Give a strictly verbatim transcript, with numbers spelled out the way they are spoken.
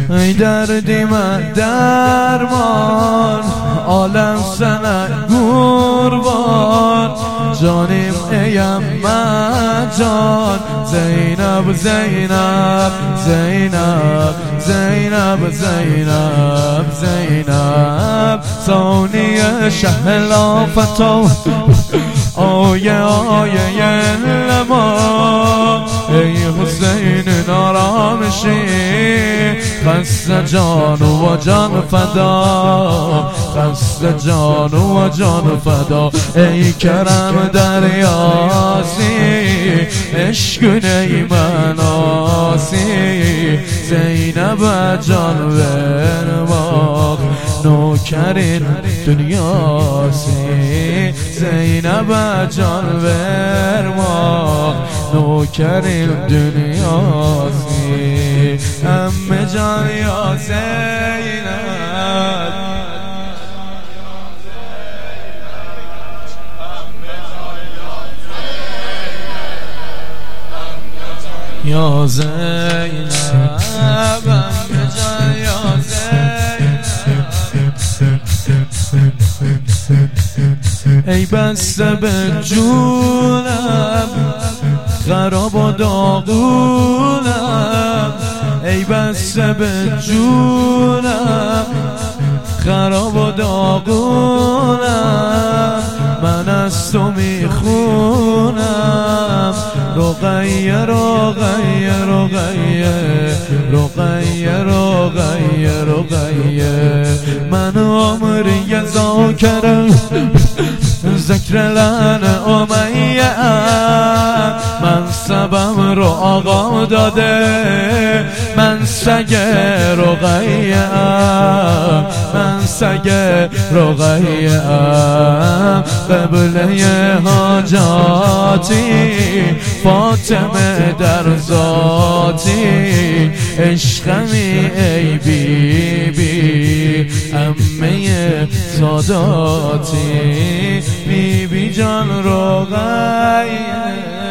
ای دردی من درمان عالم سنه قربان جانیم ایم من جان زینب زینب زینب زینب زینب زینب ثانیه شهلا فتا آیه آیه لما ای حسین نارامشی خسته جان و جان فدا خسته جان و جان فدا ای کرم دریاسی عشق نیمناسی زینب جان ورماغ نوکرین دنیاسی زینب جان ورماغ نوکرین دنیاسی امه جان یا زینب یا زینب امه جان یا زینب ای بسته به جونم خراب و داغونم ای بسته به جونم خراب و داغونم من از تو میخونم رقیه رقیه رقیه رقیه رقیه رقیه من عمری ذاکرم ذکر لن امیه من سبم رو آقا داده من سگ رقیه من سگ رقیه قبله حاجاتی فاطمه در ذاتی عشقمی ای بی بی امه ساداتی بی بی جان رقیه